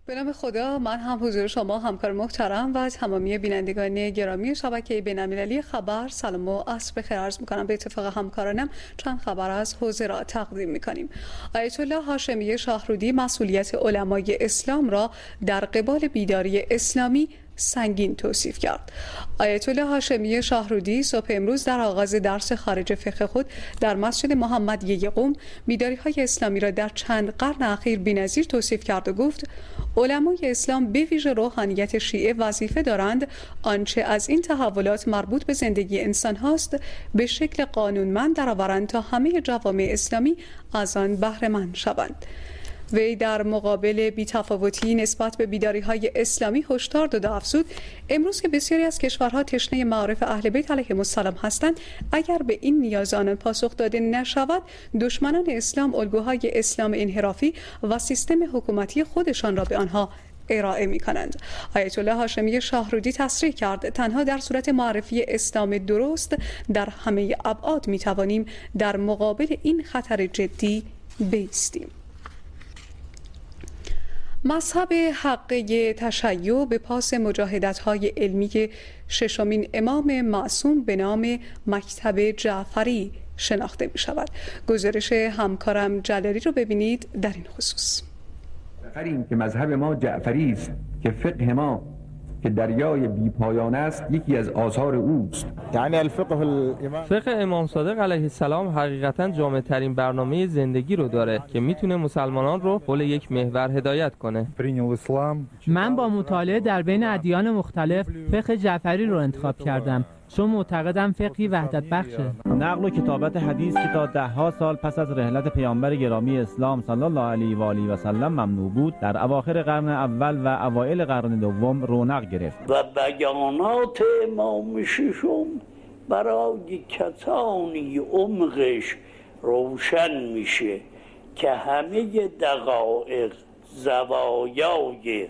به نام خدا، من هم حضور شما همکار محترم و تمامی بینندگان گرامی شبکه بین‌المللی خبر سلام و عصر بخیر عرض می‌کنم. به اتفاق همکارانم چند خبر از حوزه را تقدیم می‌کنیم. آیت الله هاشمی شاهرودی مسئولیت علمای اسلام را در قبال بیداری اسلامی سنگین توصیف کرد. آیت الله هاشمی شاهرودی صبح امروز در آغاز درس خارج فقه خود در مسجد محمدیه قم بیداری‌های اسلامی را در چند قرن اخیر بی‌نظیر توصیف کرد و گفت علمای اسلام به ویژه روحانیت شیعه وظیفه دارند آنچه از این تحولات مربوط به زندگی انسان هاست به شکل قانونمند درآورند تا همه جوامع اسلامی از آن بهره مند شوند. وی در مقابل بی‌تفاوتی نسبت به بیداری‌های اسلامی هشدار داد و افزود امروز که بسیاری از کشورها تشنه معارف اهل بیت علیهم السلام هستند، اگر به این نیاز آنان پاسخ داده نشود دشمنان اسلام الگوهای اسلام انحرافی و سیستم حکومتی خودشان را به آنها ارائه می‌کنند. آیت الله هاشمی شاهرودی تصریح کرد تنها در صورت معرفی اسلام درست در همه ابعاد می‌توانیم در مقابل این خطر جدی بایستیم. مذهب حقه تشیع به پاس مجاهدت‌های علمی ششمین امام معصوم به نام مکتب جعفری شناخته می شود. گزارش همکارم جلالی رو ببینید در این خصوص. این که مذهب ما جعفری است که فقه ما که دریای بی پایان است یکی از آثار اوست. یعنی فقه امام صادق علیه السلام حقیقتا جامع ترین برنامه زندگی رو داره که میتونه مسلمانان رو حول یک محور هدایت کنه. من با مطالعه در بین ادیان مختلف فقه جعفری رو انتخاب کردم چون معتقدم فقهی وحدت بخشه. نقل و کتابت حدیث که تا ده‌ها سال پس از رحلت پیامبر گرامی اسلام صلی الله علیه و آله و سلم ممنوع بود، در اواخر قرن اول و اوایل قرن دوم رونق گرفت. و بیانات امام ششم برای کسانی عمقش روشن میشه که همه دقایق زوایای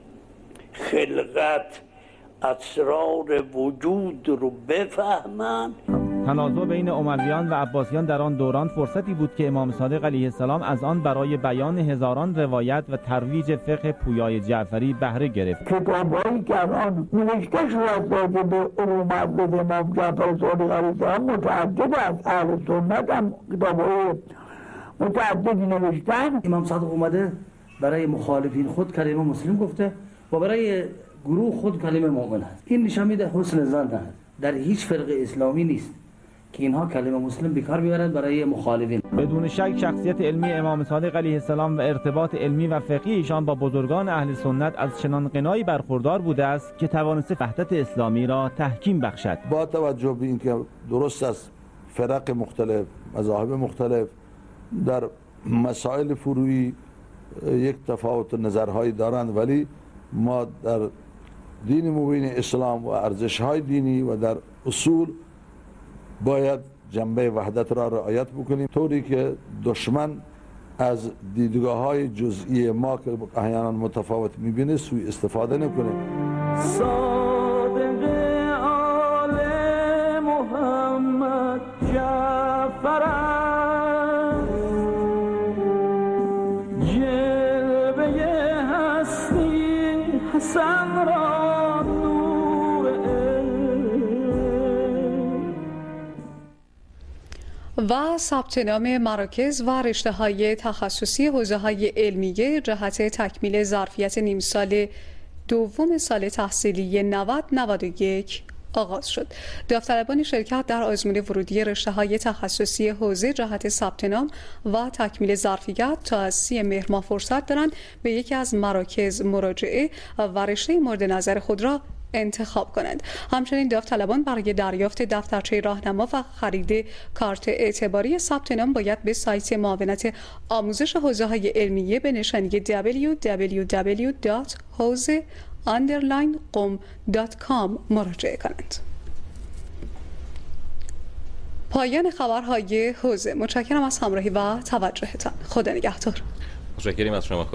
خلقت اسرار وجود رو بفهمن. تنازع بین امویان و عباسیان در آن دوران فرصتی بود که امام صادق علیه السلام از آن برای بیان هزاران روایت و ترویج فقه پویای جعفری بهره گرفت. کتاب‌هایی که الان نوشته شده راجع به علوم حضرت امام جعفر صادق علیه السلام متعدد از اهل سنت هم کتاب‌های متعددی نوشتن. امام صادق اومده برای مخالفین خود کلمه مسلم گفته و برای گروه خود کلمه مؤمن هست. این نشان میده حسن ظن در هیچ فرقه اسلامی نیست که اینها کلمه مسلم بیکار بیارند برای مخالفین. بدون شک شخصیت علمی امام صادق علیه السلام و ارتباط علمی و فقهی ایشان با بزرگان اهل سنت از چنان غنایی برخوردار بوده است که توانسته وحدت اسلامی را تحکیم بخشد. با توجه به اینکه درست است فرق مختلف، مذاهب مختلف در مسائل فروعی یک تفاوت نظرهایی دارند، ولی ما در دین مبین اسلام و ارزش‌های دینی و در اصول باید جنبه وحدت را رعایت بکنیم، طوری که دشمن از دیدگاه‌های جزئی ما که احیانا متفاوت می‌بینه سوء استفاده نکنه. صادق آل محمد جعفر جلوه هستی حسن را و ثبت نام مراکز و رشته‌های تخصصی حوزه‌های علمیه جهت تکمیل ظرفیت نیم سال دوم سال تحصیلی 90-91 آغاز شد. داوطلبان شرکت در آزمون ورودی رشته‌های تخصصی حوزه جهت ثبت نام و تکمیل ظرفیت تا از 30 مهر ماه فرصت دارند به یکی از مراکز مراجعه و رشته مورد نظر خود را انتخاب کنند. همچنین داوطلبان برای دریافت دفترچه راهنما و خرید کارت اعتباری ثبت نام باید به سایت معاونت آموزش حوزه‌های علمیه به نشانی www.houze_qom.com مراجعه کنند. پایان خبرهای حوزه. متشکرم از همراهی و توجهتان. خدا نگهدار. متشکریم از شما.